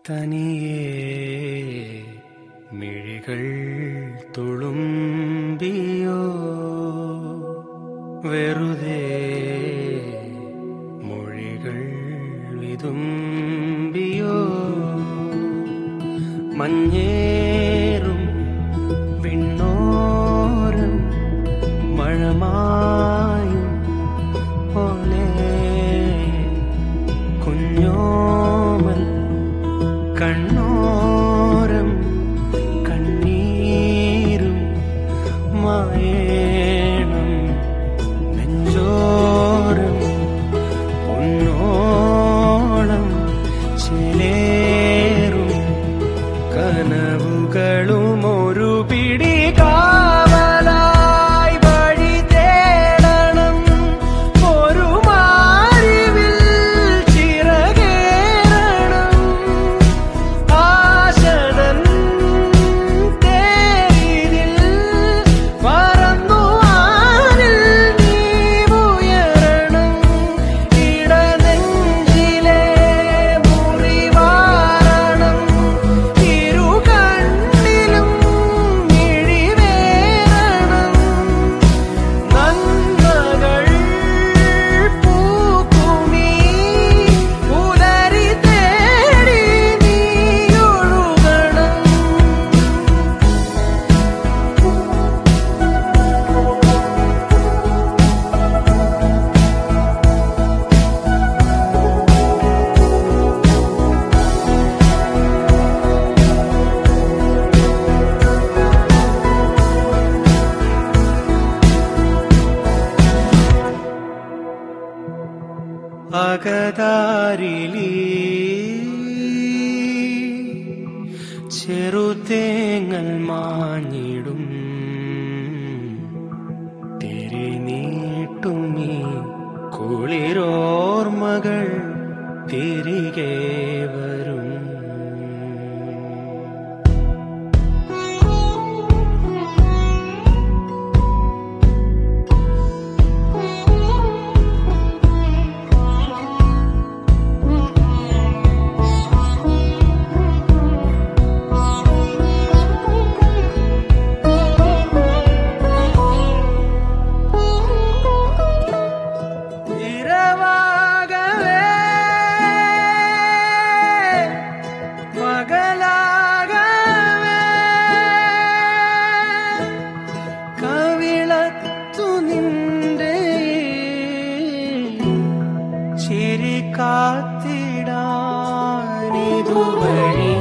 തനിയേ മിഴികൾ തുളുമ്പിയോ വെറുതെ മൊഴികൾ വിതുമ്പിയോ മഞ്ഞേറും വിണ്ണോരം മഴമായും പോലെ കുഞ്ഞോമൽ കണ്ണോരം കണ്ണീരും മായേണം നെഞ്ചോരം പൊന്നോളം ചേലേറും കനവുകളും ഒരു പിടി കാവലായി വഴി തേടണം ഒരു മാറിവിൽ ചിറകേറണം ആശതൻ തേരിൽ പറന്നു വാനിൽ നീ ഉയരണം ഇടനെഞ്ചിലെ മുറിവാരണം ഇരു കണ്ണിലും മിഴിവേറണം നന്മകൾ പൂക്കുമീ പുലരി തേടി നീ ഒഴുകണം. അകതാരിലി ചെറുതേങ്ങൽ മാഞ്ഞിടും തിരിനീട്ടുമീ കുളിരോർമകൾ തിരികെ വരും. ഇരവാകവേ പകലാകവേ കവിളത്തു നിന്റെ ചിരി കാത്തിടാനിതു വഴി